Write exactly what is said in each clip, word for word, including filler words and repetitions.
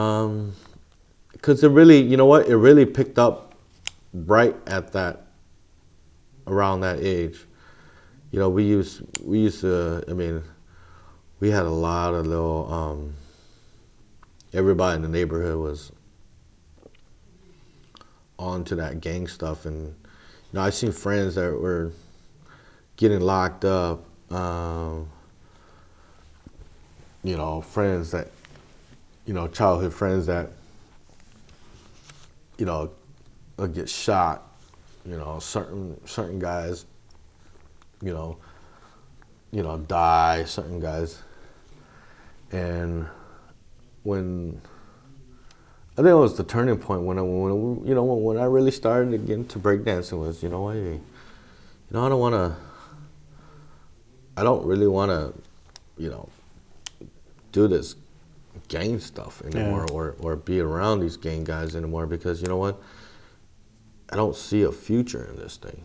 Um, because it really, you know what, it really picked up right at that, around that age. You know, we used, we used to, I mean, we had a lot of little, um, everybody in the neighborhood was on to that gang stuff. And, you know, I seen friends that were getting locked up, um, you know, friends that, you know, childhood friends that, you know, would get shot. You know, certain certain guys, you know, you know, die. Certain guys, and when I think it was the turning point when I, when you know when I really started to get into breakdancing was, you know, hey, you know, I don't want to, I don't really want to, you know, do this gang stuff anymore, Yeah. or or be around these gang guys anymore, because you know what, I don't see a future in this thing.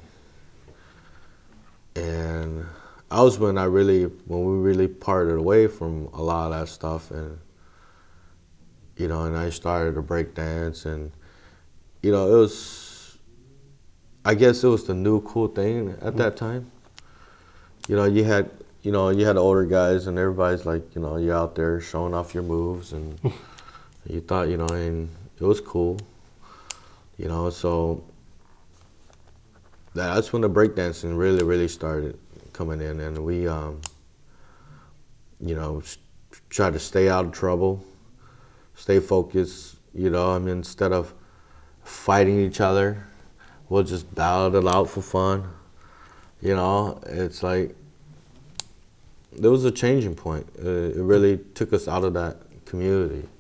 And I was when I really, when we really parted away from a lot of that stuff, and you know, and I started to break dance, and you know, it was, I guess it was the new cool thing at that time. You know, you had, you know, you had older guys, and everybody's like, you know, you're out there showing off your moves, and you thought, you know, and it was cool. You know, so that's when the breakdancing really, really started coming in, and we, um, you know, try to stay out of trouble, stay focused. You know, I mean, instead of fighting each other, we'll just battle it out for fun. You know, it's like there was a changing point. Uh, it really took us out of that community.